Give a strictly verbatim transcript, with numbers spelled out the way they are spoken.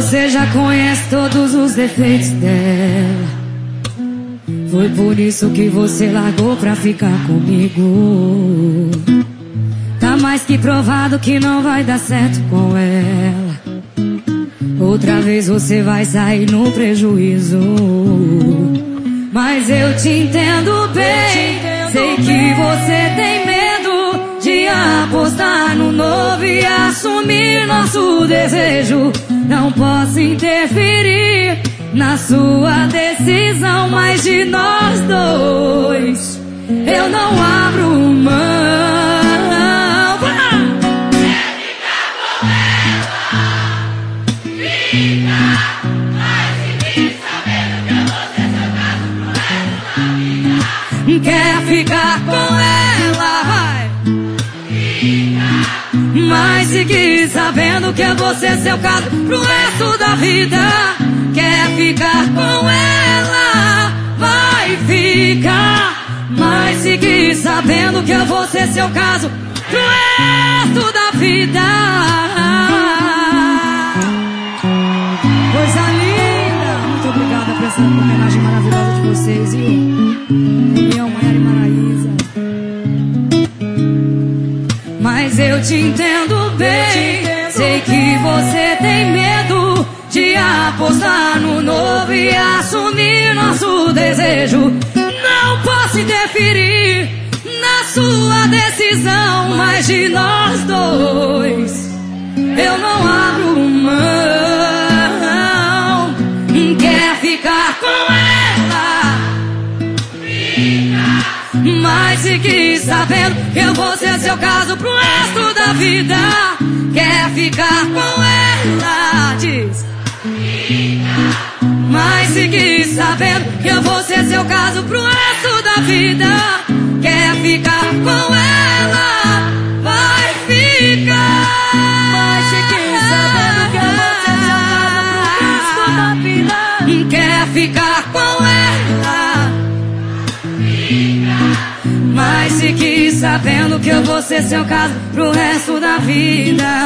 Você já conhece todos os defeitos dela. Foi por isso que você largou pra ficar comigo. Tá mais que provado que não vai dar certo com ela. Outra vez você vai sair no prejuízo. Mas eu te entendo bem. Sei que você tem medo de apostar no novo e assumir nosso desejo. Não posso interferir na sua decisão, mas de nós dois eu não abro mão. Quer ficar com ela, vai. Mas seguir sabendo que é você seu caso pro resto da vida. Quer ficar com ela, vai ficar. Mas seguir sabendo que é você seu caso pro resto da vida. Coisa linda. Muito obrigada por essa homenagem maravilhosa de vocês, viu? Mas eu te entendo bem. Sei que você tem medo de apostar no novo e assumir nosso desejo. Não posso interferir na sua decisão, mas de nós dois eu não abro mão. Quer ficar com ela, mas se quis sabendo que eu vou ser seu caso pro resto da vida. Quer ficar com ela, diz. Mas se quis sabendo que eu vou ser seu caso pro resto da vida. Quer ficar com ela, vai ficar. Mas se quis sabendo que eu vou ser seu caso pro resto da vida. Quer ficar com ela, mas se quis sabendo que eu vou ser seu caso pro resto da vida.